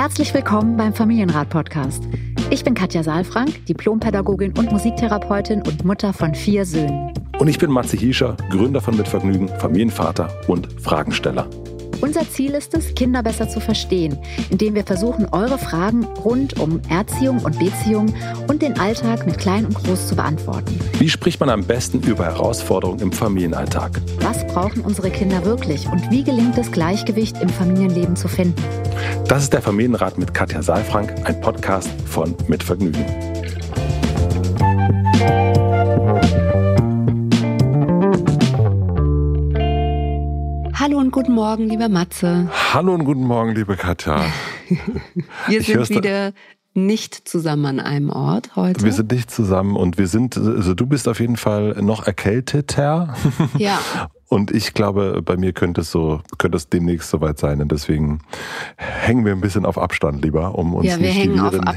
Herzlich willkommen beim Familienrat-Podcast. Ich bin Katja Saalfrank, Diplompädagogin und Musiktherapeutin und Mutter von 4 Söhnen. Und ich bin Matze Hiescher, Gründer von Mitvergnügen, Familienvater und Fragensteller. Unser Ziel ist es, Kinder besser zu verstehen, indem wir versuchen, eure Fragen rund um Erziehung und Beziehung und den Alltag mit Klein und Groß zu beantworten. Wie spricht man am besten über Herausforderungen im Familienalltag? Was brauchen unsere Kinder wirklich und wie gelingt es, Gleichgewicht im Familienleben zu finden? Das ist der Familienrat mit Katja Saalfrank, ein Podcast von Mitvergnügen. Hallo und guten Morgen, lieber Matze. Hallo und guten Morgen, liebe Katja. Wir sind wieder nicht zusammen an einem Ort heute. Wir sind nicht zusammen und also du bist auf jeden Fall noch erkälteter. Ja. Und ich glaube, bei mir könnte es demnächst soweit sein. Und deswegen hängen wir ein bisschen auf Abstand lieber, um uns nicht die Viren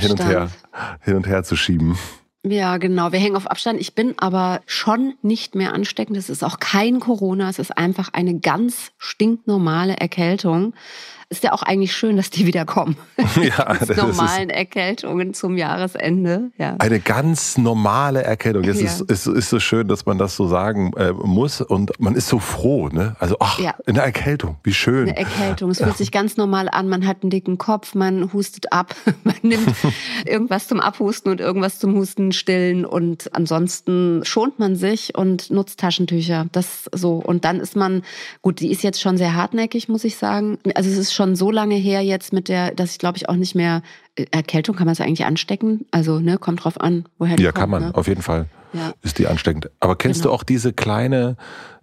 hin und her zu schieben. Ja, genau. Wir hängen auf Abstand. Ich bin aber schon nicht mehr ansteckend. Es ist auch kein Corona. Es ist einfach eine ganz stinknormale Erkältung. Ist ja auch eigentlich schön, dass die wieder kommen. Ja, das normalen Erkältungen zum Jahresende. Ja. Eine ganz normale Erkältung. Es ist so schön, dass man das so sagen muss. Und man ist so froh, ne? Also, eine Erkältung, wie schön. Eine Erkältung. Es fühlt sich ganz normal an. Man hat einen dicken Kopf, man hustet ab. Man nimmt irgendwas zum Abhusten und irgendwas zum Husten stillen. Und ansonsten schont man sich und nutzt Taschentücher. Das so. Und dann ist man, gut, die ist jetzt schon sehr hartnäckig, muss ich sagen. Also es ist schon so lange her jetzt dass ich glaube ich auch nicht mehr, Erkältung, kann man es eigentlich anstecken? Also, ne, kommt drauf an, woher die kommt. Ja, kann man, auf jeden Fall. Ja. Ist die ansteckend. Aber kennst du auch diese kleine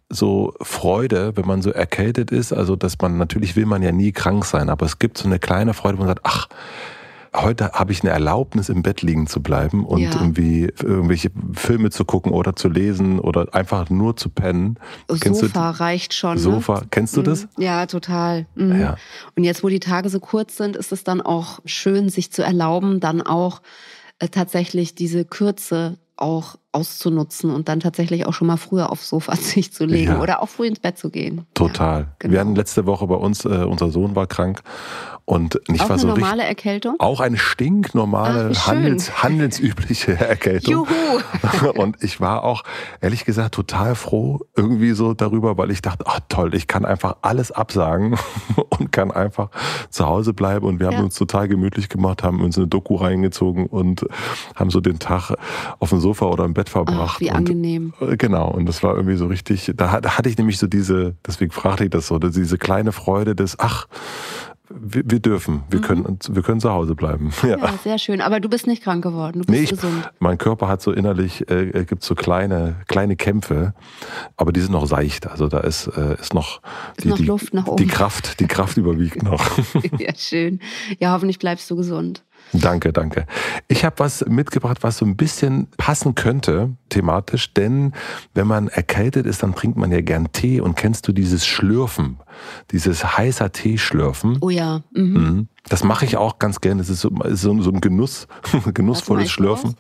so Freude, wenn man so erkältet ist? Also, natürlich will man ja nie krank sein, aber es gibt so eine kleine Freude, wo man sagt, heute habe ich eine Erlaubnis, im Bett liegen zu bleiben und irgendwie irgendwelche Filme zu gucken oder zu lesen oder einfach nur zu pennen. Sofa reicht schon. Sofa, kennst du das? Ja, total. Mhm. Ja. Und jetzt, wo die Tage so kurz sind, ist es dann auch schön, sich zu erlauben, dann auch tatsächlich diese Kürze auch auszunutzen und dann tatsächlich auch schon mal früher aufs Sofa sich zu legen oder auch früh ins Bett zu gehen. Total. Ja, genau. Wir hatten letzte Woche bei uns, unser Sohn war krank und ich auch war so eine normale Erkältung? Auch eine stinknormale, handelsübliche Erkältung. Juhu! Und ich war auch, ehrlich gesagt, total froh irgendwie so darüber, weil ich dachte, toll, ich kann einfach alles absagen und kann einfach zu Hause bleiben und wir haben uns total gemütlich gemacht, haben uns eine Doku reingezogen und haben so den Tag auf dem Sofa oder im Bett verbracht. Ach, wie angenehm. Genau, und das war irgendwie so richtig, da hatte ich nämlich so deswegen fragte ich das so, diese kleine Freude des, wir dürfen, wir können zu Hause bleiben. Ja, sehr schön. Aber du bist nicht krank geworden, du bist gesund. Mein Körper hat so innerlich, gibt so kleine Kämpfe, aber die sind noch seicht. Also da ist noch Luft nach oben. Die Kraft überwiegt noch. Ja, schön. Ja, hoffentlich bleibst du gesund. Danke. Ich habe was mitgebracht, was so ein bisschen passen könnte, thematisch, denn wenn man erkältet ist, dann trinkt man ja gern Tee und kennst du dieses Schlürfen, dieses heißer Tee schlürfen? Oh ja. Mhm. Das mache ich auch ganz gerne, das ist so ein genussvolles Schlürfen.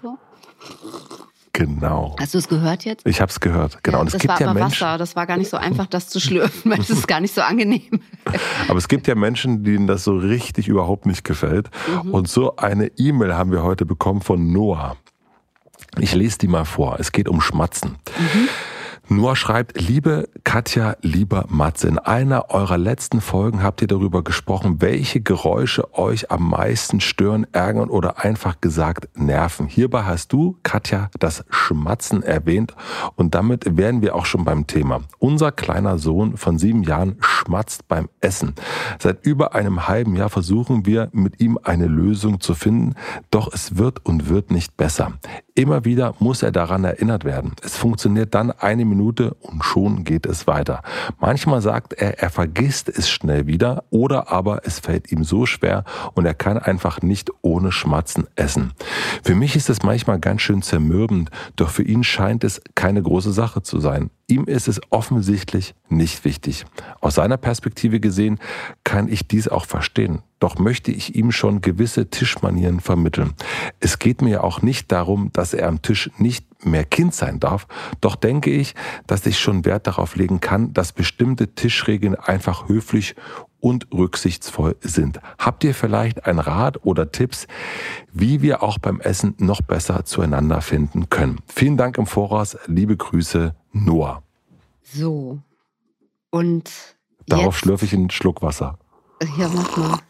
Genau. Hast du es gehört jetzt? Ich habe es gehört, genau. Ja, und es gibt ja Menschen, Wasser. Das war gar nicht so einfach, das zu schlürfen, weil es ist gar nicht so angenehm. Aber es gibt ja Menschen, denen das so richtig überhaupt nicht gefällt. Mhm. Und so eine E-Mail haben wir heute bekommen von Noah. Ich lese die mal vor. Es geht um Schmatzen. Mhm. Noah schreibt, liebe Katja, lieber Matze, in einer eurer letzten Folgen habt ihr darüber gesprochen, welche Geräusche euch am meisten stören, ärgern oder einfach gesagt nerven. Hierbei hast du, Katja, das Schmatzen erwähnt und damit wären wir auch schon beim Thema. Unser kleiner Sohn von 7 Jahren schmatzt beim Essen. Seit über einem halben Jahr versuchen wir mit ihm eine Lösung zu finden, doch es wird nicht besser. Immer wieder muss er daran erinnert werden. Es funktioniert dann eine Minute und schon geht es weiter. Manchmal sagt er vergisst es schnell wieder oder aber es fällt ihm so schwer und er kann einfach nicht ohne Schmatzen essen. Für mich ist es manchmal ganz schön zermürbend, doch für ihn scheint es keine große Sache zu sein. Ihm ist es offensichtlich nicht wichtig. Aus seiner Perspektive gesehen kann ich dies auch verstehen. Doch möchte ich ihm schon gewisse Tischmanieren vermitteln. Es geht mir auch nicht darum, dass er am Tisch nicht mehr Kind sein darf. Doch denke ich, dass ich schon Wert darauf legen kann, dass bestimmte Tischregeln einfach höflich und rücksichtsvoll sind. Habt ihr vielleicht einen Rat oder Tipps, wie wir auch beim Essen noch besser zueinander finden können? Vielen Dank im Voraus. Liebe Grüße, Noah. So. Und darauf schlürfe ich einen Schluck Wasser. Ja, mach mal.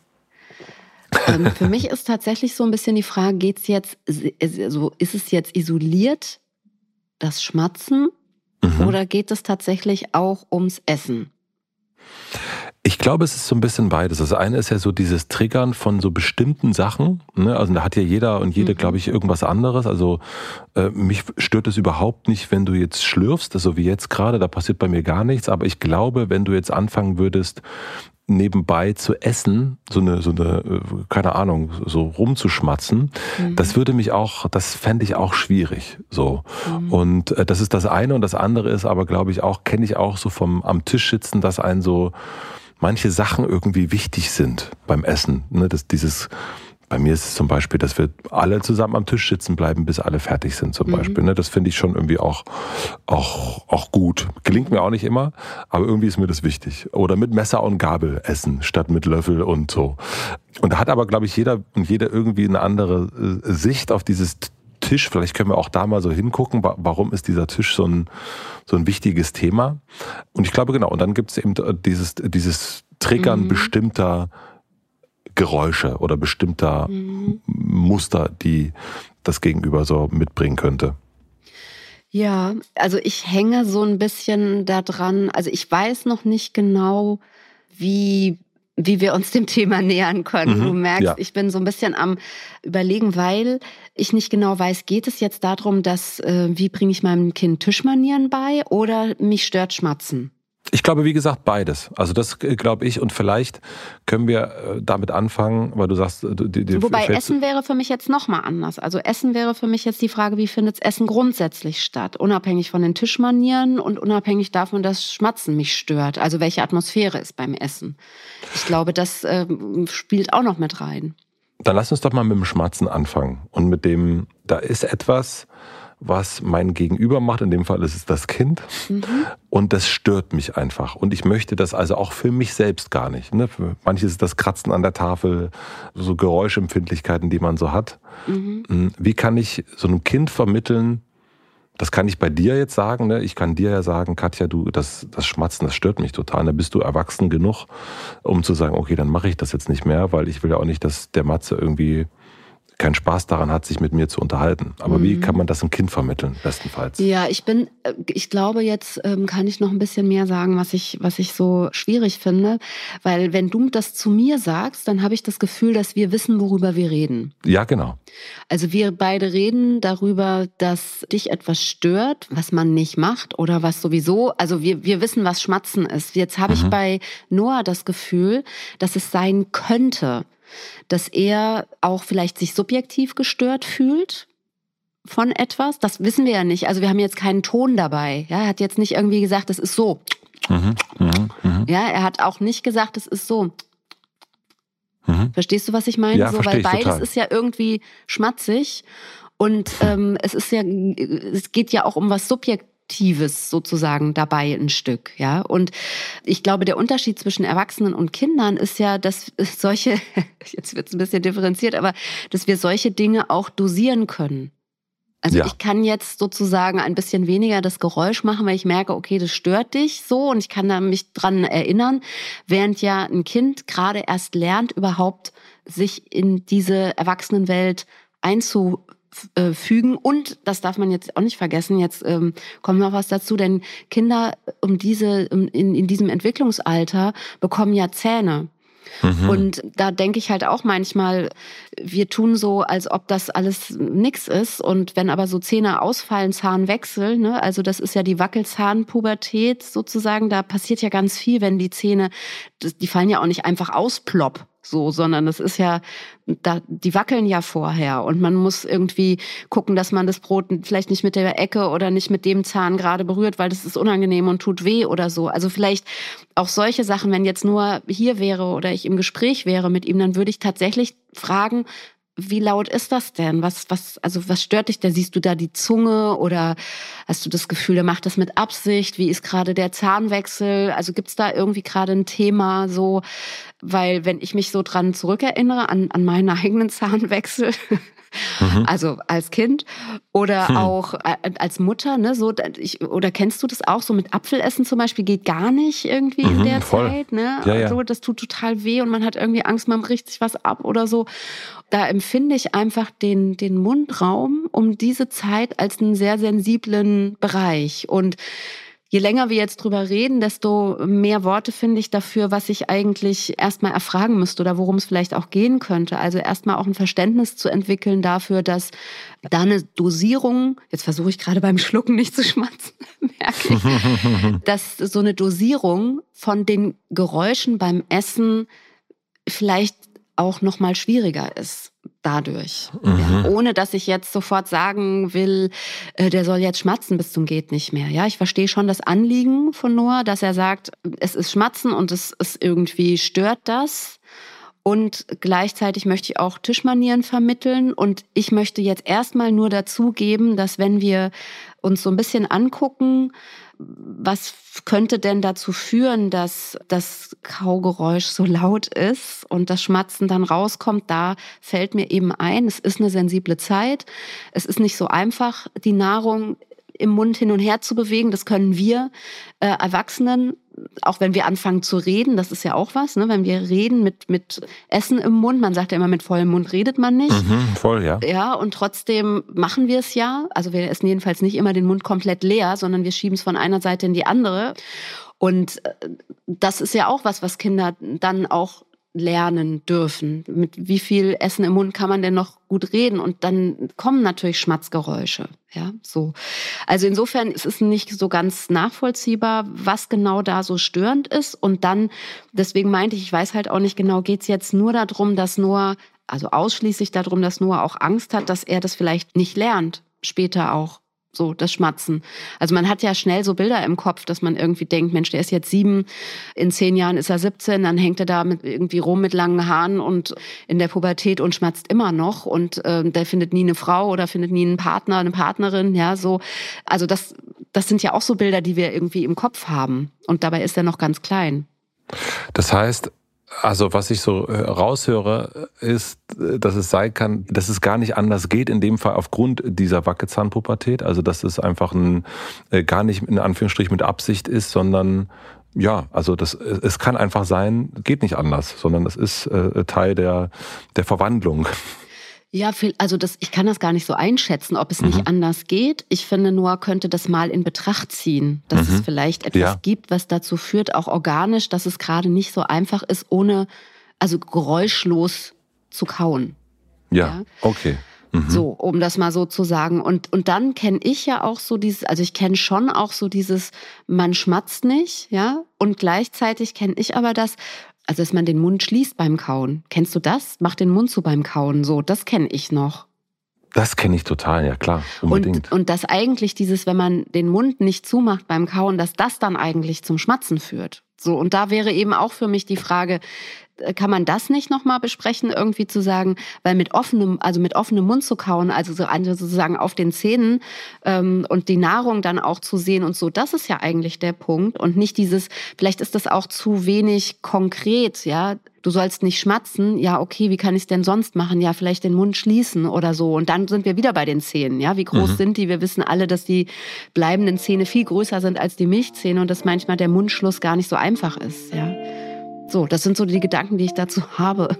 Für mich ist tatsächlich so ein bisschen die Frage, ist es jetzt isoliert, das Schmatzen, oder geht es tatsächlich auch ums Essen? Ich glaube, es ist so ein bisschen beides. Das eine ist ja so dieses Triggern von so bestimmten Sachen. Ne? Also da hat ja jeder und jede, glaube ich, irgendwas anderes. Also mich stört es überhaupt nicht, wenn du jetzt schlürfst, so wie jetzt gerade, da passiert bei mir gar nichts. Aber ich glaube, wenn du jetzt anfangen würdest, nebenbei zu essen, so eine, keine Ahnung, so rumzuschmatzen, das fände ich auch schwierig, so. Und das ist das eine, und das andere ist aber, glaube ich, auch, kenne ich auch so vom am Tisch sitzen, dass einen so manche Sachen irgendwie wichtig sind beim Essen, ne, bei mir ist es zum Beispiel, dass wir alle zusammen am Tisch sitzen bleiben, bis alle fertig sind zum Beispiel. Ne? Das finde ich schon irgendwie auch gut. Gelingt mir auch nicht immer, aber irgendwie ist mir das wichtig. Oder mit Messer und Gabel essen, statt mit Löffel und so. Und da hat aber, glaube ich, jeder und jede irgendwie eine andere Sicht auf dieses Tisch. Vielleicht können wir auch da mal so hingucken, warum ist dieser Tisch so ein wichtiges Thema. Und ich glaube, genau, und dann gibt es eben dieses Triggern bestimmter Geräusche oder bestimmter Muster, die das Gegenüber so mitbringen könnte. Ja, also ich hänge so ein bisschen da dran. Also ich weiß noch nicht genau, wie wir uns dem Thema nähern können. Du merkst, ich bin so ein bisschen am Überlegen, weil ich nicht genau weiß, geht es jetzt darum, wie bringe ich meinem Kind Tischmanieren bei, oder mich stört Schmatzen? Ich glaube, wie gesagt, beides. Also das glaube ich, und vielleicht können wir damit anfangen, weil du sagst... Wobei Essen wäre für mich jetzt nochmal anders. Also Essen wäre für mich jetzt die Frage, wie findet Essen grundsätzlich statt? Unabhängig von den Tischmanieren und unabhängig davon, dass Schmatzen mich stört. Also welche Atmosphäre ist beim Essen? Ich glaube, das spielt auch noch mit rein. Dann lass uns doch mal mit dem Schmatzen anfangen. Und mit dem, da ist etwas, was mein Gegenüber macht, in dem Fall ist es das Kind, und das stört mich einfach. Und ich möchte das also auch für mich selbst gar nicht. Ne? Für manche ist es das Kratzen an der Tafel, so Geräuschempfindlichkeiten, die man so hat. Wie kann ich so einem Kind vermitteln, das kann ich bei dir jetzt sagen, ne? Ich kann dir ja sagen, Katja, das Schmatzen, das stört mich total. Da bist du erwachsen genug, um zu sagen, okay, dann mache ich das jetzt nicht mehr, weil ich will ja auch nicht, dass der Matze irgendwie keinen Spaß daran hat, sich mit mir zu unterhalten. Aber wie kann man das einem Kind vermitteln, bestenfalls? Ja, ich glaube, jetzt kann ich noch ein bisschen mehr sagen, was ich so schwierig finde. Weil wenn du das zu mir sagst, dann habe ich das Gefühl, dass wir wissen, worüber wir reden. Ja, genau. Also wir beide reden darüber, dass dich etwas stört, was man nicht macht oder was sowieso, also wir wissen, was Schmatzen ist. Jetzt habe ich bei Noah das Gefühl, dass es sein könnte, dass er auch vielleicht sich subjektiv gestört fühlt von etwas. Das wissen wir ja nicht. Also wir haben jetzt keinen Ton dabei. Ja, er hat jetzt nicht irgendwie gesagt, es ist so. Ja, er hat auch nicht gesagt, es ist so. Verstehst du, was ich meine? Ja, so, weil beides total. ist ja irgendwie schmatzig und es geht ja auch um was Subjektives sozusagen dabei ein Stück, ja. Und ich glaube, der Unterschied zwischen Erwachsenen und Kindern ist ja, dass solche, jetzt wird es ein bisschen differenziert, aber dass wir solche Dinge auch dosieren können. Also ich kann jetzt sozusagen ein bisschen weniger das Geräusch machen, weil ich merke, okay, das stört dich so, und ich kann da mich dran erinnern, während ja ein Kind gerade erst lernt, überhaupt sich in diese Erwachsenenwelt einzufügen. Und das darf man jetzt auch nicht vergessen, jetzt kommt noch was dazu, denn Kinder in diesem Entwicklungsalter bekommen ja Zähne. Und da denke ich halt auch manchmal, wir tun so, als ob das alles nix ist. Und wenn aber so Zähne ausfallen, Zahnwechsel, ne, also das ist ja die Wackelzahnpubertät sozusagen, da passiert ja ganz viel, wenn die Zähne, die fallen ja auch nicht einfach aus, plopp, so, sondern das ist ja, die wackeln ja vorher, und man muss irgendwie gucken, dass man das Brot vielleicht nicht mit der Ecke oder nicht mit dem Zahn gerade berührt, weil das ist unangenehm und tut weh oder so. Also vielleicht auch solche Sachen, wenn jetzt nur hier wäre oder ich im Gespräch wäre mit ihm, dann würde ich tatsächlich fragen, wie laut ist das denn? Was stört dich da? Siehst du da die Zunge oder hast du das Gefühl, der macht das mit Absicht? Wie ist gerade der Zahnwechsel? Also gibt's da irgendwie gerade ein Thema so? Weil wenn ich mich so dran zurückerinnere an meinen eigenen Zahnwechsel, also als Kind oder auch als Mutter, ne, so oder kennst du das auch so mit Apfelessen zum Beispiel geht gar nicht irgendwie in der Zeit, ne? Ja. Also das tut total weh und man hat irgendwie Angst, man bricht sich was ab oder so. Da empfinde ich einfach den Mundraum um diese Zeit als einen sehr sensiblen Bereich und je länger wir jetzt drüber reden, desto mehr Worte finde ich dafür, was ich eigentlich erstmal erfragen müsste oder worum es vielleicht auch gehen könnte. Also erstmal auch ein Verständnis zu entwickeln dafür, dass da eine Dosierung, jetzt versuche ich gerade beim Schlucken nicht zu schmatzen, merke ich, dass so eine Dosierung von den Geräuschen beim Essen vielleicht auch noch mal schwieriger ist dadurch. Ja, ohne dass ich jetzt sofort sagen will, der soll jetzt schmatzen bis zum geht nicht mehr. Ja, ich verstehe schon das Anliegen von Noah, dass er sagt, es ist Schmatzen und es ist irgendwie stört das. Und gleichzeitig möchte ich auch Tischmanieren vermitteln. Und ich möchte jetzt erstmal nur dazugeben, dass wenn wir uns so ein bisschen angucken, was könnte denn dazu führen, dass das Kaugeräusch so laut ist und das Schmatzen dann rauskommt, da fällt mir eben ein, es ist eine sensible Zeit. Es ist nicht so einfach, die Nahrung im Mund hin und her zu bewegen. Das können wir Erwachsenen, auch wenn wir anfangen zu reden, das ist ja auch was, ne? Wenn wir reden mit Essen im Mund, man sagt ja immer, mit vollem Mund redet man nicht. Voll, ja. Ja, und trotzdem machen wir es ja. Also wir essen jedenfalls nicht immer den Mund komplett leer, sondern wir schieben es von einer Seite in die andere. Und das ist ja auch was Kinder dann auch lernen dürfen. Mit wie viel Essen im Mund kann man denn noch gut reden? Und dann kommen natürlich Schmatzgeräusche. Ja, so. Also insofern ist es nicht so ganz nachvollziehbar, was genau da so störend ist. Und dann, deswegen meinte ich weiß halt auch nicht genau, geht's jetzt nur darum, dass Noah, also ausschließlich darum, dass Noah auch Angst hat, dass er das vielleicht nicht lernt, später auch. So, das Schmatzen. Also man hat ja schnell so Bilder im Kopf, dass man irgendwie denkt, Mensch, der ist jetzt 7, in 10 Jahren ist er 17, dann hängt er da irgendwie rum mit langen Haaren und in der Pubertät und schmatzt immer noch und der findet nie eine Frau oder findet nie einen Partner, eine Partnerin, ja, so. Also das sind ja auch so Bilder, die wir irgendwie im Kopf haben und dabei ist er noch ganz klein. Das heißt, also was ich so raushöre, ist, dass es sein kann, dass es gar nicht anders geht, in dem Fall aufgrund dieser Wackelzahnpubertät, also dass es einfach gar nicht in Anführungsstrichen mit Absicht ist, sondern ja, also es kann einfach sein, geht nicht anders, sondern es ist Teil der Verwandlung. Ja, also ich kann das gar nicht so einschätzen, ob es nicht anders geht. Ich finde, Noah könnte das mal in Betracht ziehen, dass es vielleicht etwas gibt, was dazu führt, auch organisch, dass es gerade nicht so einfach ist, also geräuschlos zu kauen. Ja. Okay. So, um das mal so zu sagen. Und dann kenne ich ja auch so ich kenne schon auch so dieses, man schmatzt nicht, ja, und gleichzeitig kenne ich aber das, also dass man den Mund schließt beim Kauen. Kennst du das? Mach den Mund zu beim Kauen. So, das kenne ich noch. Das kenne ich total, ja klar, unbedingt. Und dass eigentlich wenn man den Mund nicht zumacht beim Kauen, dass das dann eigentlich zum Schmatzen führt. So, und da wäre eben auch für mich die Frage, kann man das nicht nochmal besprechen, irgendwie zu sagen, weil mit offenem Mund zu kauen, also sozusagen auf den Zähnen und die Nahrung dann auch zu sehen und so, das ist ja eigentlich der Punkt und nicht vielleicht ist das auch zu wenig konkret, ja, du sollst nicht schmatzen, ja, okay, wie kann ich es denn sonst machen? Ja, vielleicht den Mund schließen oder so und dann sind wir wieder bei den Zähnen, ja, wie groß sind die? Wir wissen alle, dass die bleibenden Zähne viel größer sind als die Milchzähne und dass manchmal der Mundschluss gar nicht so einfach ist, ja. So, das sind so die Gedanken, die ich dazu habe.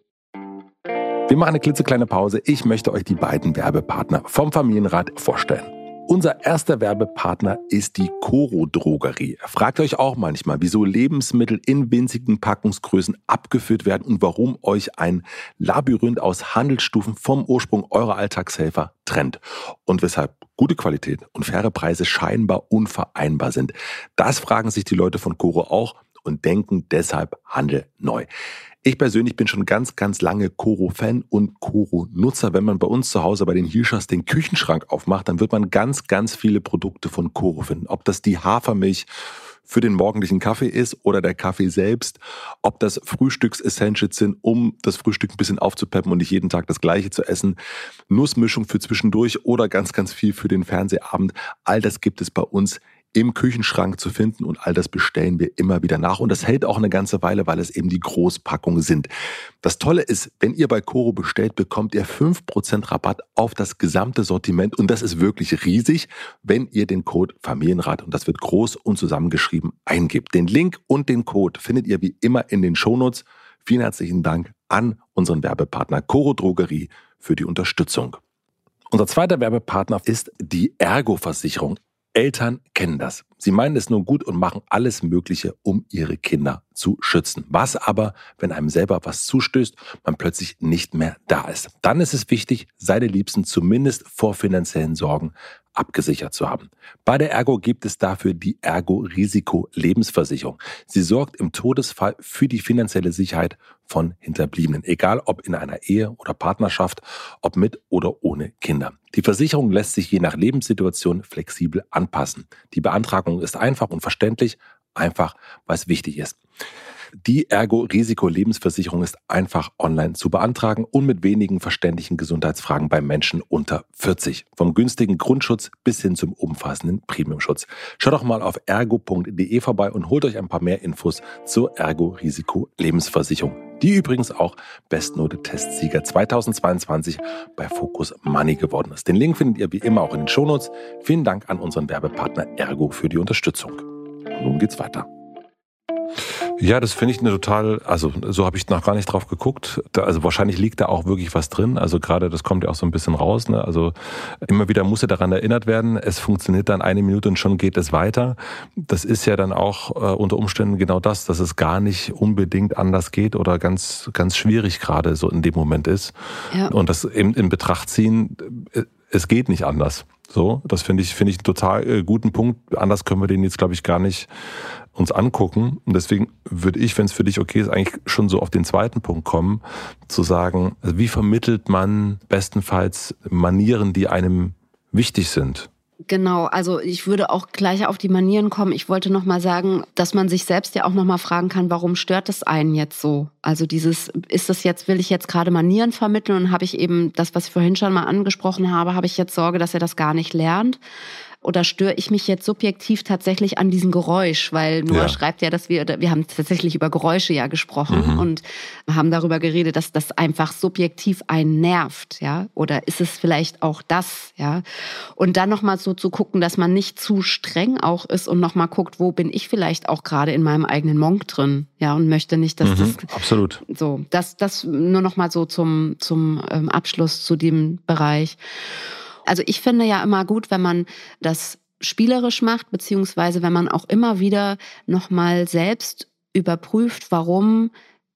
Wir machen eine klitzekleine Pause. Ich möchte euch die beiden Werbepartner vom Familienrat vorstellen. Unser erster Werbepartner ist die Coro Drogerie. Fragt euch auch manchmal, wieso Lebensmittel in winzigen Packungsgrößen abgefüllt werden und warum euch ein Labyrinth aus Handelsstufen vom Ursprung eurer Alltagshelfer trennt. Und weshalb gute Qualität und faire Preise scheinbar unvereinbar sind. Das fragen sich die Leute von Coro auch und denken deshalb Handel neu. Ich persönlich bin schon ganz, ganz lange Coro-Fan und Coro-Nutzer. Wenn man bei uns zu Hause bei den Hilschers den Küchenschrank aufmacht, dann wird man ganz, ganz viele Produkte von Coro finden. Ob das die Hafermilch für den morgendlichen Kaffee ist oder der Kaffee selbst, ob das Frühstücks-Essentials sind, um das Frühstück ein bisschen aufzupeppen und nicht jeden Tag das Gleiche zu essen, Nussmischung für zwischendurch oder ganz, ganz viel für den Fernsehabend. All das gibt es bei uns im Küchenschrank zu finden und all das bestellen wir immer wieder nach. Und das hält auch eine ganze Weile, weil es eben die Großpackungen sind. Das Tolle ist, wenn ihr bei Coro bestellt, bekommt ihr 5% Rabatt auf das gesamte Sortiment. Und das ist wirklich riesig, wenn ihr den Code Familienrat, und das wird groß und zusammengeschrieben, eingibt. Den Link und den Code findet ihr wie immer in den Shownotes. Vielen herzlichen Dank an unseren Werbepartner Coro Drogerie für die Unterstützung. Unser zweiter Werbepartner ist die Ergo-Versicherung. Eltern kennen das. Sie meinen es nur gut und machen alles Mögliche, um ihre Kinder zu schützen. Was aber, wenn einem selber was zustößt, man plötzlich nicht mehr da ist? Dann ist es wichtig, seine Liebsten zumindest vor finanziellen Sorgen abgesichert zu haben. Bei der Ergo gibt es dafür die Ergo-Risiko-Lebensversicherung. Sie sorgt im Todesfall für die finanzielle Sicherheit von Hinterbliebenen, egal ob in einer Ehe oder Partnerschaft, ob mit oder ohne Kinder. Die Versicherung lässt sich je nach Lebenssituation flexibel anpassen. Die Beantragung ist einfach und verständlich, einfach, weil es wichtig ist. Die Ergo-Risiko-Lebensversicherung ist einfach online zu beantragen und mit wenigen verständlichen Gesundheitsfragen bei Menschen unter 40. Vom günstigen Grundschutz bis hin zum umfassenden Premiumschutz. Schaut doch mal auf ergo.de vorbei und holt euch ein paar mehr Infos zur Ergo-Risiko-Lebensversicherung, die übrigens auch Bestnote-Testsieger 2022 bei Focus Money geworden ist. Den Link findet ihr wie immer auch in den Shownotes. Vielen Dank an unseren Werbepartner Ergo für die Unterstützung. Und nun geht's weiter. Ja, das finde ich eine total, also so habe ich noch gar nicht drauf geguckt. Also wahrscheinlich liegt da auch wirklich was drin. Also gerade, das kommt ja auch so ein bisschen raus. Ne? Also immer wieder muss ja daran erinnert werden, es funktioniert dann 1 Minute und schon geht es weiter. Das ist ja dann auch unter Umständen genau das, dass es gar nicht unbedingt anders geht oder ganz, ganz schwierig gerade so in dem Moment ist. Ja. Und das eben in Betracht ziehen, es geht nicht anders. So, das finde ich einen total guten Punkt. Anders können wir den jetzt, glaube ich, gar nicht uns angucken. Und deswegen würde ich, wenn es für dich okay ist, eigentlich schon so auf den zweiten Punkt kommen, zu sagen, also wie vermittelt man bestenfalls Manieren, die einem wichtig sind? Genau, also ich würde auch gleich auf die Manieren kommen. Ich wollte nochmal sagen, dass man sich selbst ja auch nochmal fragen kann, warum stört es einen jetzt so? Also will ich jetzt gerade Manieren vermitteln und habe ich eben das, was ich vorhin schon mal angesprochen habe, habe ich jetzt Sorge, dass er das gar nicht lernt? Oder störe ich mich jetzt subjektiv tatsächlich an diesem Geräusch? Weil Noah schreibt ja, dass wir haben tatsächlich über Geräusche ja gesprochen und haben darüber geredet, dass das einfach subjektiv einen nervt, ja? Oder ist es vielleicht auch das, ja? Und dann nochmal so zu gucken, dass man nicht zu streng auch ist und nochmal guckt, wo bin ich vielleicht auch gerade in meinem eigenen Monk drin, ja? Und möchte nicht, dass das... Absolut. So, das nur nochmal so zum Abschluss zu dem Bereich. Also ich finde ja immer gut, wenn man das spielerisch macht, beziehungsweise wenn man auch immer wieder nochmal selbst überprüft, warum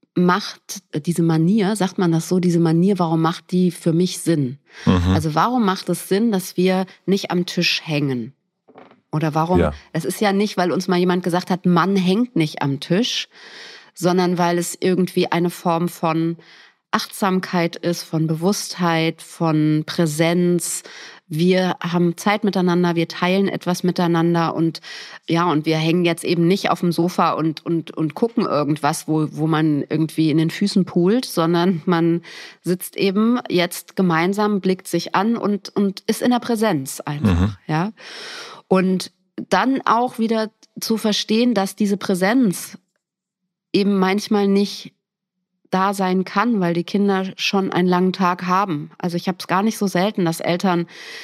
macht diese Manier, sagt man das so, diese Manier, warum macht die für mich Sinn? Also warum macht es Sinn, dass wir nicht am Tisch hängen? Oder warum? Ja. Es ist ja nicht, weil uns mal jemand gesagt hat, Mann hängt nicht am Tisch, sondern weil es irgendwie eine Form von Achtsamkeit ist, von Bewusstheit, von Präsenz. Wir haben Zeit miteinander, wir teilen etwas miteinander und wir hängen jetzt eben nicht auf dem Sofa und gucken irgendwas, wo man irgendwie in den Füßen poolt, sondern man sitzt eben jetzt gemeinsam, blickt sich an und ist in der Präsenz einfach, ja. Und dann auch wieder zu verstehen, dass diese Präsenz eben manchmal nicht da sein kann, weil die Kinder schon einen langen Tag haben. Also ich habe es gar nicht so selten, dass Eltern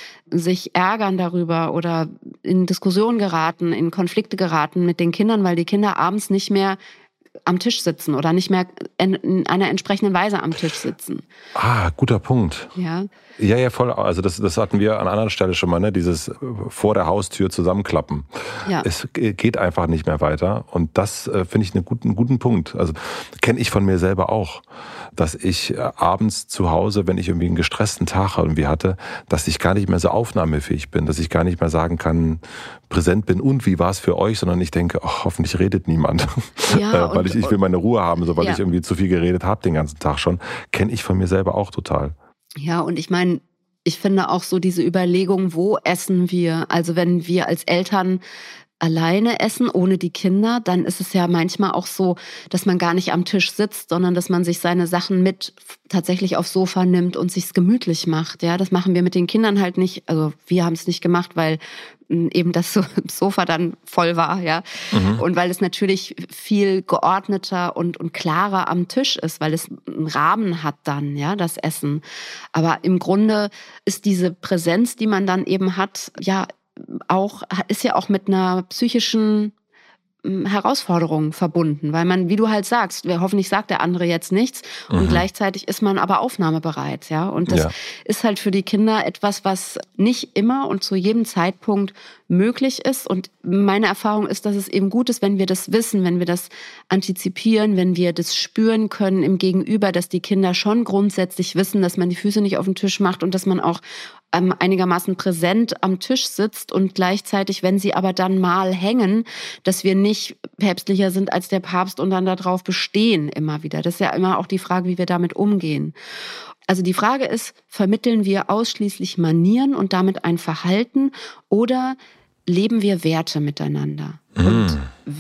sich ärgern darüber oder in Diskussionen geraten, in Konflikte geraten mit den Kindern, weil die Kinder abends nicht mehr am Tisch sitzen oder nicht mehr in einer entsprechenden Weise am Tisch sitzen. Ah, guter Punkt. Ja. Ja, voll. Also das hatten wir an anderer Stelle schon mal, ne? Dieses vor der Haustür zusammenklappen. Ja. Es geht einfach nicht mehr weiter. Und das finde ich einen guten Punkt. Also kenne ich von mir selber auch, dass ich abends zu Hause, wenn ich irgendwie einen gestressten Tag irgendwie hatte, dass ich gar nicht mehr so aufnahmefähig bin, dass ich gar nicht mehr sagen kann, präsent bin und wie war es für euch, sondern ich denke, hoffentlich redet niemand. Ja, weil ich will meine Ruhe haben, so weil ich irgendwie zu viel geredet habe den ganzen Tag schon. Kenne ich von mir selber auch total. Ja, und ich meine, ich finde auch so diese Überlegung, wo essen wir? Also wenn wir als Eltern alleine essen, ohne die Kinder, dann ist es ja manchmal auch so, dass man gar nicht am Tisch sitzt, sondern dass man sich seine Sachen mit tatsächlich aufs Sofa nimmt und sich's gemütlich macht. Ja, das machen wir mit den Kindern halt nicht. Also wir haben es nicht gemacht, weil eben das Sofa dann voll war, ja. Und weil es natürlich viel geordneter und klarer am Tisch ist, weil es einen Rahmen hat dann, ja, das Essen. Aber im Grunde ist diese Präsenz, die man dann eben hat, ja, ist ja auch mit einer psychischen Herausforderung verbunden, weil man, wie du halt sagst, hoffentlich sagt der andere jetzt nichts und gleichzeitig ist man aber aufnahmebereit, ja. Und das ist halt für die Kinder etwas, was nicht immer und zu jedem Zeitpunkt möglich ist. Und meine Erfahrung ist, dass es eben gut ist, wenn wir das wissen, wenn wir das antizipieren, wenn wir das spüren können im Gegenüber, dass die Kinder schon grundsätzlich wissen, dass man die Füße nicht auf den Tisch macht und dass man auch einigermaßen präsent am Tisch sitzt und gleichzeitig, wenn sie aber dann mal hängen, dass wir nicht päpstlicher sind als der Papst und dann darauf bestehen immer wieder. Das ist ja immer auch die Frage, wie wir damit umgehen. Also die Frage ist, vermitteln wir ausschließlich Manieren und damit ein Verhalten oder leben wir Werte miteinander? Und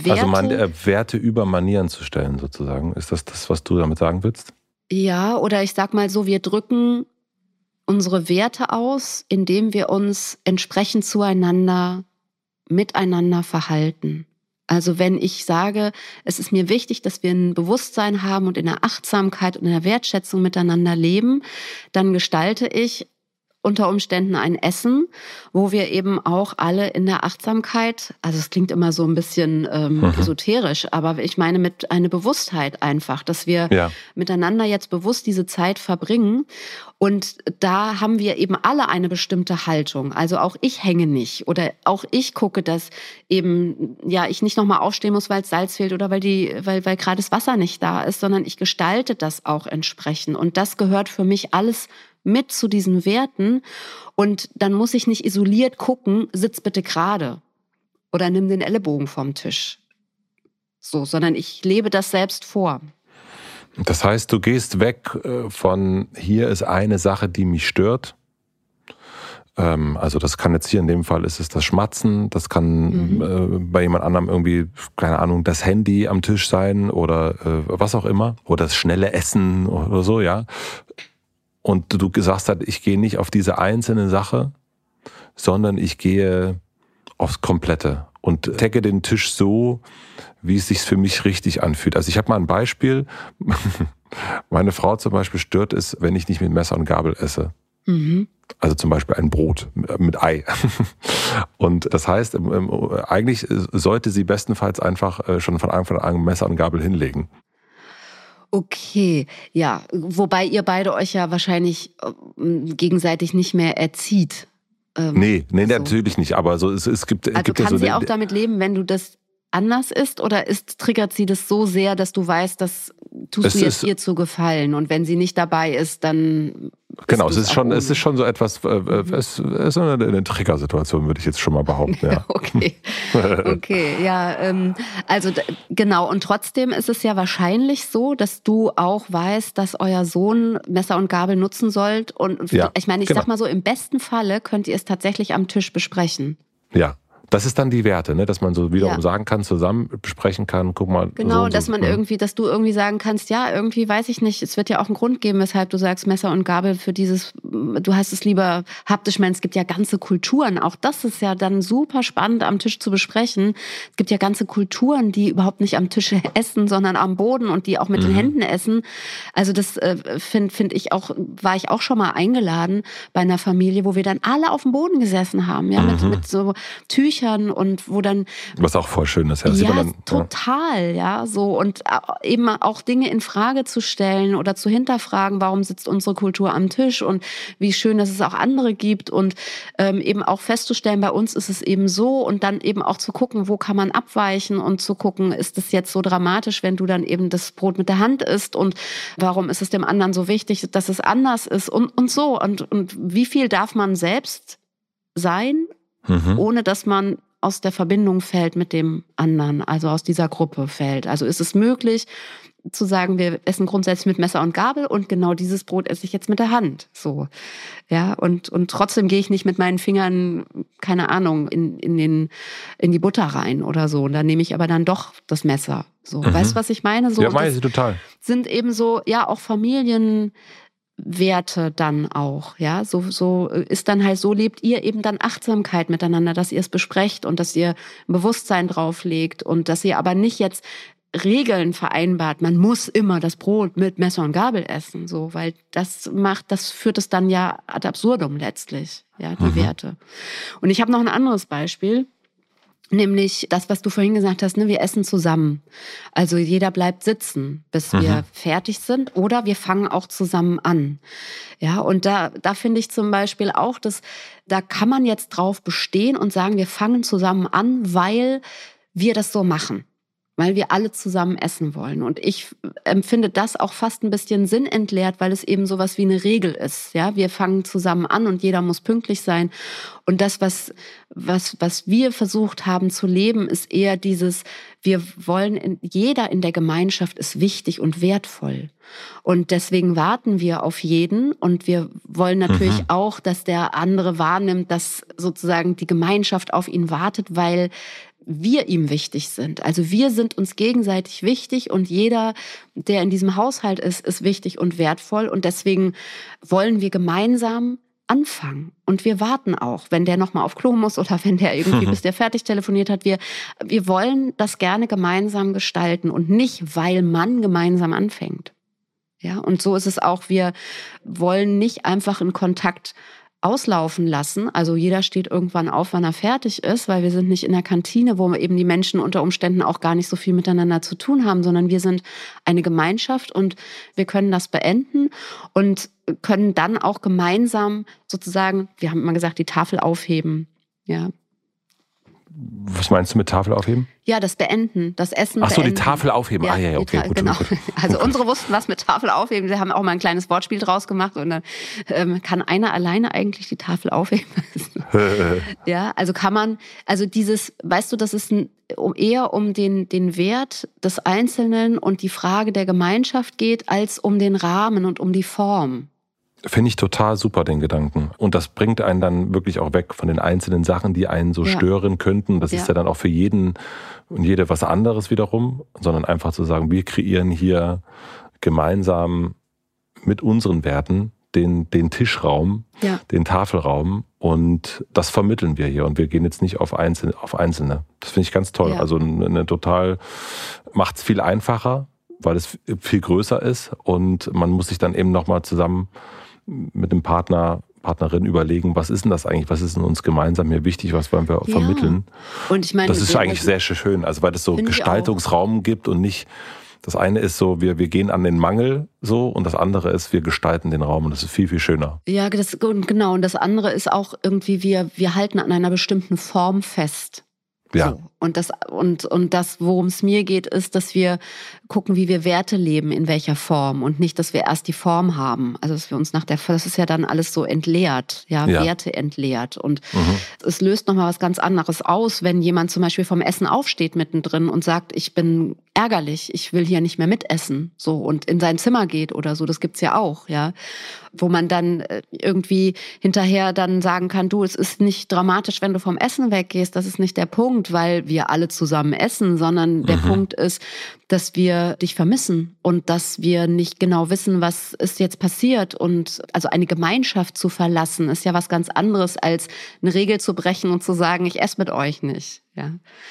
Werte über Manieren zu stellen sozusagen. Ist das, was du damit sagen willst? Ja, oder ich sag mal so, wir drücken unsere Werte aus, indem wir uns entsprechend zueinander, miteinander verhalten. Also wenn ich sage, es ist mir wichtig, dass wir ein Bewusstsein haben und in der Achtsamkeit und in der Wertschätzung miteinander leben, dann gestalte ich unter Umständen ein Essen, wo wir eben auch alle in der Achtsamkeit, also es klingt immer so ein bisschen esoterisch, aber ich meine mit einer Bewusstheit einfach, dass wir miteinander jetzt bewusst diese Zeit verbringen. Und da haben wir eben alle eine bestimmte Haltung. Also auch ich hänge nicht oder auch ich gucke, dass eben ich nicht nochmal aufstehen muss, weil es Salz fehlt oder weil gerade das Wasser nicht da ist, sondern ich gestalte das auch entsprechend. Und das gehört für mich alles mit zu diesen Werten. Und dann muss ich nicht isoliert gucken, sitz bitte gerade oder nimm den Ellenbogen vom Tisch. So, sondern ich lebe das selbst vor. Das heißt, du gehst weg von, hier ist eine Sache, die mich stört. Also das kann jetzt hier in dem Fall ist es das Schmatzen, das kann bei jemand anderem irgendwie, keine Ahnung, das Handy am Tisch sein oder was auch immer. Oder das schnelle Essen oder so, ja. Und du sagst halt, ich gehe nicht auf diese einzelne Sache, sondern ich gehe aufs Komplette und decke den Tisch so, wie es sich für mich richtig anfühlt. Also ich habe mal ein Beispiel. Meine Frau zum Beispiel stört es, wenn ich nicht mit Messer und Gabel esse. Also zum Beispiel ein Brot mit Ei. Und das heißt, eigentlich sollte sie bestenfalls einfach schon von Anfang an Messer und Gabel hinlegen. Okay, ja, wobei ihr beide euch ja wahrscheinlich gegenseitig nicht mehr erzieht. Nee, natürlich nicht, aber so, es gibt kann ja so sie auch damit leben, wenn du das anders isst oder triggert sie das so sehr, dass du weißt, das tust du jetzt ihr zu gefallen und wenn sie nicht dabei ist, dann genau, es ist schon so etwas, es ist eine Triggersituation, würde ich jetzt schon mal behaupten. Ja. Okay, ja, also genau und trotzdem ist es ja wahrscheinlich so, dass du auch weißt, dass euer Sohn Messer und Gabel nutzen sollt und ich meine, sag mal so, im besten Falle könnt ihr es tatsächlich am Tisch besprechen. Ja. Das ist dann die Werte, ne? Dass man so wiederum sagen kann, zusammen besprechen kann, guck mal. Genau, dass man dass du irgendwie sagen kannst, ja, irgendwie weiß ich nicht, es wird ja auch einen Grund geben, weshalb du sagst Messer und Gabel für dieses, du hast es lieber haptisch, es gibt ja ganze Kulturen, auch das ist ja dann super spannend am Tisch zu besprechen. Es gibt ja ganze Kulturen, die überhaupt nicht am Tisch essen, sondern am Boden und die auch mit den Händen essen. Also das finde ich auch, war ich auch schon mal eingeladen bei einer Familie, wo wir dann alle auf dem Boden gesessen haben, ja, mit so Tüchern und wo dann... Was auch voll schön ist. Ja, ja dann, total, ja, so. Und eben auch Dinge in Frage zu stellen oder zu hinterfragen, warum sitzt unsere Kultur am Tisch und wie schön, dass es auch andere gibt und eben auch festzustellen, bei uns ist es eben so und dann eben auch zu gucken, wo kann man abweichen und zu gucken, ist es jetzt so dramatisch, wenn du dann eben das Brot mit der Hand isst und warum ist es dem anderen so wichtig, dass es anders ist und so. Und wie viel darf man selbst sein, ohne dass man aus der Verbindung fällt mit dem anderen, also aus dieser Gruppe fällt. Also ist es möglich, zu sagen, wir essen grundsätzlich mit Messer und Gabel und genau dieses Brot esse ich jetzt mit der Hand. So, ja, und trotzdem gehe ich nicht mit meinen Fingern, keine Ahnung, in die Butter rein oder so. Und dann nehme ich aber dann doch das Messer. So, weißt du, was ich meine? So, ja, meine ich total. Sind eben so, ja, auch Familienwerte dann auch, ja, so ist dann halt, so lebt ihr eben dann Achtsamkeit miteinander, dass ihr es besprecht und dass ihr ein Bewusstsein drauflegt und dass ihr aber nicht jetzt Regeln vereinbart, man muss immer das Brot mit Messer und Gabel essen, so, weil das führt es dann ja ad absurdum letztlich, ja, die Werte. Und ich habe noch ein anderes Beispiel, nämlich das, was du vorhin gesagt hast, ne, wir essen zusammen. Also jeder bleibt sitzen, bis wir fertig sind, oder wir fangen auch zusammen an. Ja, und da finde ich zum Beispiel auch, dass da kann man jetzt drauf bestehen und sagen, wir fangen zusammen an, weil wir das so machen. Weil wir alle zusammen essen wollen. Und ich empfinde das auch fast ein bisschen sinnentleert, weil es eben sowas wie eine Regel ist. Ja, wir fangen zusammen an und jeder muss pünktlich sein. Und das, was wir versucht haben zu leben, ist eher dieses, wir wollen, jeder in der Gemeinschaft ist wichtig und wertvoll. Und deswegen warten wir auf jeden. Und wir wollen natürlich auch, dass der andere wahrnimmt, dass sozusagen die Gemeinschaft auf ihn wartet, weil wir ihm wichtig sind. Also wir sind uns gegenseitig wichtig und jeder, der in diesem Haushalt ist wichtig und wertvoll. Und deswegen wollen wir gemeinsam anfangen. Und wir warten auch, wenn der nochmal auf Klo muss oder wenn der irgendwie, bis der fertig telefoniert hat. Wir wollen das gerne gemeinsam gestalten und nicht, weil man gemeinsam anfängt. Ja, und so ist es auch. Wir wollen nicht einfach in Kontakt auslaufen lassen. Also jeder steht irgendwann auf, wann er fertig ist, weil wir sind nicht in der Kantine, wo eben die Menschen unter Umständen auch gar nicht so viel miteinander zu tun haben, sondern wir sind eine Gemeinschaft und wir können das beenden und können dann auch gemeinsam sozusagen, wir haben immer gesagt, die Tafel aufheben. Ja. Was meinst du mit Tafel aufheben? Ja, das Beenden, das Essen Ach so, beenden. die Tafel aufheben. Ja, ja, okay, gut. Genau. Gut. Also unsere wussten was mit Tafel aufheben. Sie haben auch mal ein kleines Wortspiel draus gemacht und dann kann einer alleine eigentlich die Tafel aufheben. Ja, also kann man, also dieses, weißt du, das ist eher um den Wert des Einzelnen und die Frage der Gemeinschaft geht, als um den Rahmen und um die Form. Finde ich total super, den Gedanken. Und das bringt einen dann wirklich auch weg von den einzelnen Sachen, die einen so stören könnten. Das ist ja dann auch für jeden und jede was anderes wiederum, sondern einfach zu sagen, wir kreieren hier gemeinsam mit unseren Werten den Tischraum, den Tafelraum und das vermitteln wir hier. Und wir gehen jetzt nicht auf Einzelne. Das finde ich ganz toll. Ja. Also macht es viel einfacher, weil es viel größer ist und man muss sich dann eben nochmal zusammen mit dem Partnerin überlegen, was ist denn das eigentlich, was ist denn uns gemeinsam hier wichtig, was wollen wir vermitteln. Und ich meine, das ist eigentlich sehr schön, also weil es so Gestaltungsraum gibt und nicht, das eine ist so, wir gehen an den Mangel so und das andere ist, wir gestalten den Raum und das ist viel, viel schöner. Ja, genau, und das andere ist auch irgendwie, wir halten an einer bestimmten Form fest. Ja. So. Und das, worum es mir geht, ist, dass wir gucken, wie wir Werte leben, in welcher Form und nicht, dass wir erst die Form haben. Also, dass wir uns das ist ja dann alles so entleert, Werte entleert. Und es löst nochmal was ganz anderes aus, wenn jemand zum Beispiel vom Essen aufsteht mittendrin und sagt, ich bin ärgerlich, ich will hier nicht mehr mitessen, so, und in sein Zimmer geht oder so. Das gibt's ja auch, ja. Wo man dann irgendwie hinterher dann sagen kann, du, es ist nicht dramatisch, wenn du vom Essen weggehst, das ist nicht der Punkt, weil wir alle zusammen essen, sondern der Punkt ist, dass wir dich vermissen und dass wir nicht genau wissen, was ist jetzt passiert. Und also eine Gemeinschaft zu verlassen, ist ja was ganz anderes, als eine Regel zu brechen und zu sagen, ich esse mit euch nicht. Ja.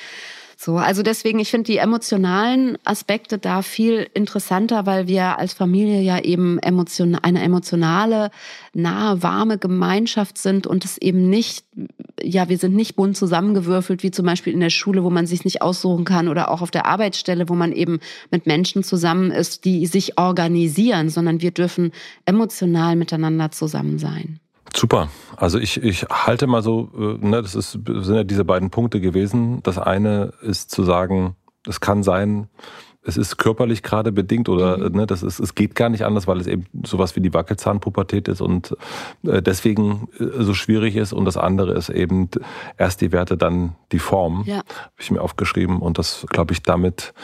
So, also deswegen, ich finde die emotionalen Aspekte da viel interessanter, weil wir als Familie ja eben eine emotionale, nahe, warme Gemeinschaft sind und es eben nicht, wir sind nicht bunt zusammengewürfelt, wie zum Beispiel in der Schule, wo man sich nicht aussuchen kann oder auch auf der Arbeitsstelle, wo man eben mit Menschen zusammen ist, die sich organisieren, sondern wir dürfen emotional miteinander zusammen sein. Super. Also ich halte mal so, sind ja diese beiden Punkte gewesen. Das eine ist zu sagen, es kann sein, es ist körperlich gerade bedingt oder es geht gar nicht anders, weil es eben sowas wie die Wackelzahnpubertät ist und deswegen so schwierig ist. Und das andere ist eben erst die Werte, dann die Form. Ja. Habe ich mir aufgeschrieben und das, glaube ich, damit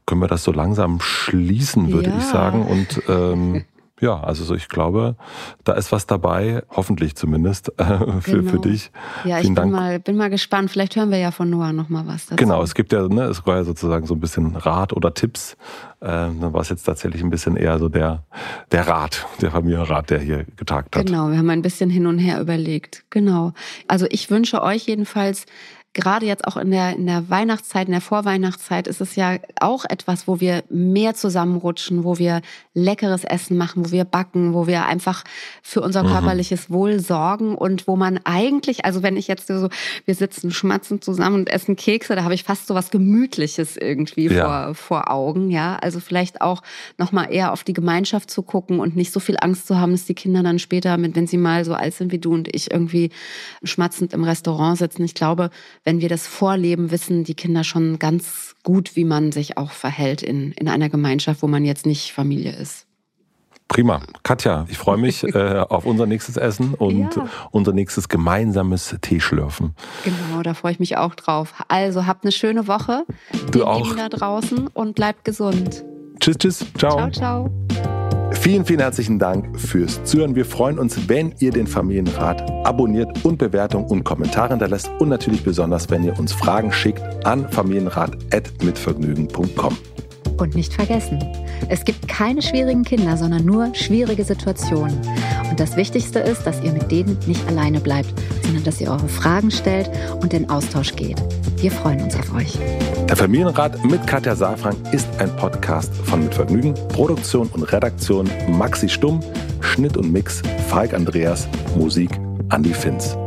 können wir das so langsam schließen, würde ich sagen. Und also ich glaube, da ist was dabei, hoffentlich zumindest, für dich. Ja, ich bin mal gespannt. Vielleicht hören wir ja von Noah noch mal was dazu. Genau, es gibt ja, es war ja sozusagen so ein bisschen Rat oder Tipps. Dann war es jetzt tatsächlich ein bisschen eher so der Familienrat, der hier getagt hat. Genau, wir haben ein bisschen hin und her überlegt. Genau. Also ich wünsche euch jedenfalls, gerade jetzt auch in der Weihnachtszeit, in der Vorweihnachtszeit ist es ja auch etwas, wo wir mehr zusammenrutschen, wo wir leckeres Essen machen, wo wir backen, wo wir einfach für unser körperliches Wohl sorgen und wo man eigentlich, also wenn ich jetzt so, wir sitzen schmatzend zusammen und essen Kekse, da habe ich fast so was Gemütliches irgendwie vor Augen, ja. Also vielleicht auch nochmal eher auf die Gemeinschaft zu gucken und nicht so viel Angst zu haben, dass die Kinder dann später, wenn sie mal so alt sind wie du und ich, irgendwie schmatzend im Restaurant sitzen. Ich glaube, wenn wir das vorleben, wissen die Kinder schon ganz gut, wie man sich auch verhält in einer Gemeinschaft, wo man jetzt nicht Familie ist. Prima. Katja, ich freue mich auf unser nächstes Essen und unser nächstes gemeinsames Teeschlürfen. Genau, da freue ich mich auch drauf. Also habt eine schöne Woche. Du auch. Da draußen und bleibt gesund. Tschüss, tschüss. Ciao. Ciao, ciao. Vielen, vielen herzlichen Dank fürs Zuhören. Wir freuen uns, wenn ihr den Familienrat abonniert und Bewertungen und Kommentare hinterlässt und natürlich besonders, wenn ihr uns Fragen schickt an familienrat@mitvergnügen.com. Und nicht vergessen, es gibt keine schwierigen Kinder, sondern nur schwierige Situationen. Und das Wichtigste ist, dass ihr mit denen nicht alleine bleibt, sondern dass ihr eure Fragen stellt und in Austausch geht. Wir freuen uns auf euch. Der Familienrat mit Katja Saalfrank ist ein Podcast von Mit Vergnügen. Produktion und Redaktion Maxi Stumm, Schnitt und Mix Falk Andreas, Musik Andi Finz.